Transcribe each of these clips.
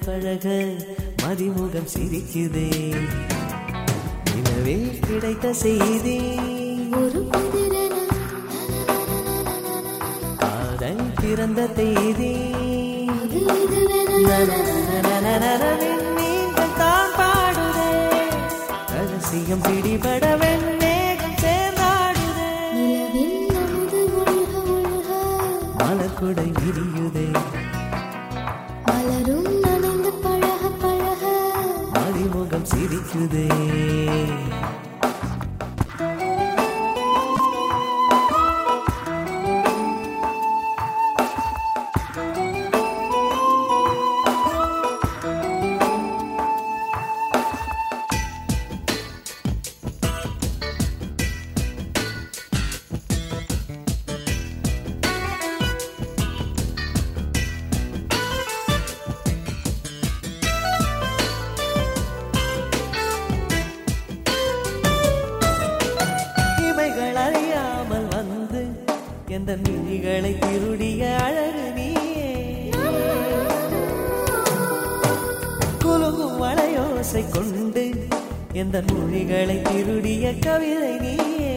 பழக மதிமுகம் சிரிக்குதே. நிலவே கிடைத்த செய்தி ஒரு காதல் பிறந்த தேதி. நீங்கள் தான் பாடுதே ரகசியம் பிடிபட வெண்ணேகம் சேர்ந்தாடுதே. மலக்குடை விரியுதே மலரும் நனைந்து பழக பழக மதிமுகம் சிரிக்குதே. அறியாமல் வந்து எந்த விழிகளை திருடிய அழகு நீயே. குலுங்கும் வளையோசை கொண்டு எந்த மொழிகளை திருடிய கவிதை நீயே.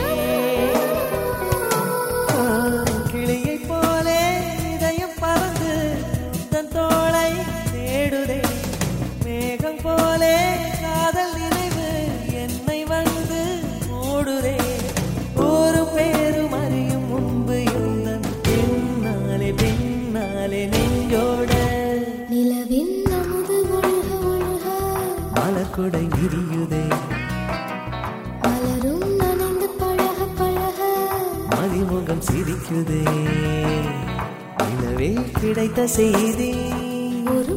கிளியை போலே இதயம் பறந்து தன் தோளை தேடுதே. மேகம் போலே காதல் நினைவு என்னை வந்து மூடுதே. ஒரு பேரும் அறியும் முன்பு இருந்தன் பின்னாலே பின்னாலே நெஞ்சோட நிலவின் அமுது ஒழுக ஒழுக மலக்குடை விரியுதே. மலரும் நனைந்து பழக பழக மதிமுகம் சிரிக்குதே. நிலவே கிடைத்த செய்தி ஒரு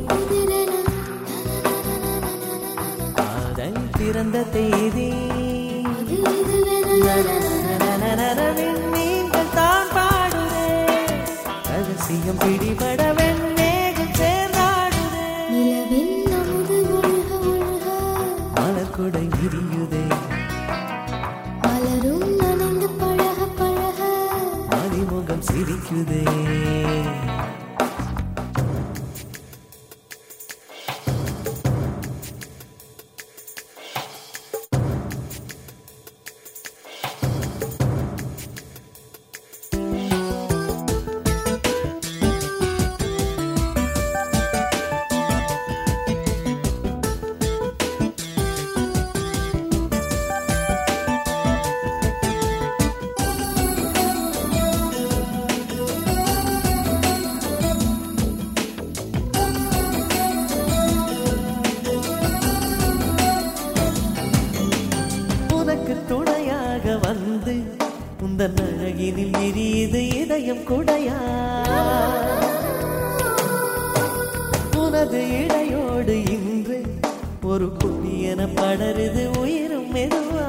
காதல் பிறந்த தேதி. நீங்கள் தான் பாடுதே ரகசியம் பிடிபட வெண்ணேகம் சேர்ந்தாடுதே. நிலவின் அமுது ஒழுக ஒழுக மலக்குடை விரியுதே மலரும் நனைந்து பழக பழக மதிமுகம் சிரிக்குதே. துணையாக வந்து உந்தன் அழகினில் விரியுது இதயம் குடையா. உனது இடையோடு இன்று ஒரு புதியன படருது உயிரும் மெதுவா.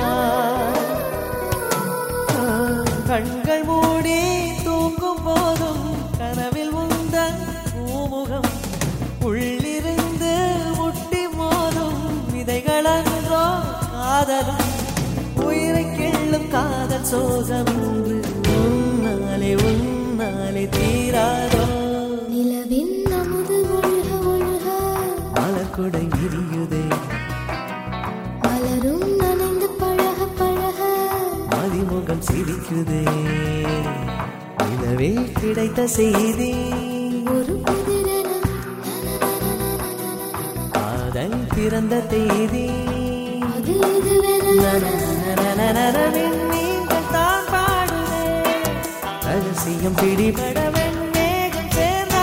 கண்கள் மூடி தூங்கும் போதும் கனவில் உந்தன் பூமுகம் உள்ளிருந்து முட்டி மோதும் விதைகளன்றோ காதலும். உயிரை கிள்ளும் காதல் சோகம் என்று உன்னாலே உன்னாலே தீராதோ. நிலவின் அமுது ஒழுக ஒழுக மலக்குடை விரியுதே. மலரும் நனைந்து பழக பழக மதிமுகம் சிரிக்குதே. நிலவே கிடைத்த செய்தி ஒரு காதல் பிறந்த தேதி. நீங்கள் தான் பாடுதே ரகசியம் பிடிபட வெண்ணேகம்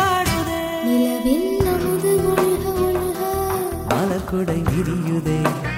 சேர்ந்தாடுதே. நிலவின் அமுது ஒழுக ஒழுக மலக்குடை விரியுதே